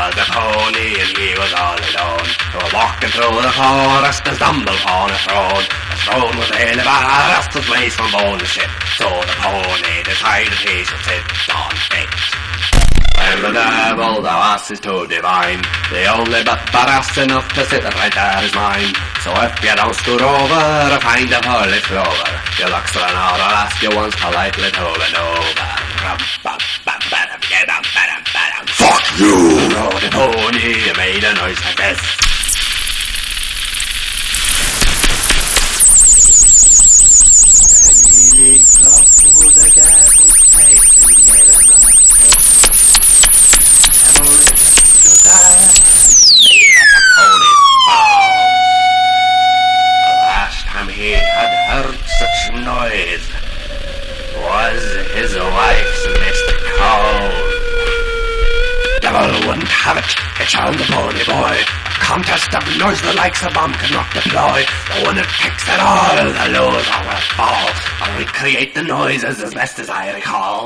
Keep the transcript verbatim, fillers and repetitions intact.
was a pony and he was all alone. They were walking through the forest and stumbled upon a throne. The throne was a vast as waste from bone and shit. So the pony decided he should sit on it. When the devil thou asses to divine, the only but badass enough to sit right there is mine. So if you don't scoot over a kind of hurly clover, your luck's run out, I'll ask you once politely to run over. Fuck you! Rode the pony, made a noise like this. And he leaped up to the devil's face and gave him a kiss. Devil stood there and made like a pony's balls. The last time he had heard such noise was his wife's missed call. Devil wouldn't have it, it shall the pony boy. A contest of noise the likes of bomb cannot deploy. The one that picks at all, the loser will fall. I'll recreate the noises as best as I recall.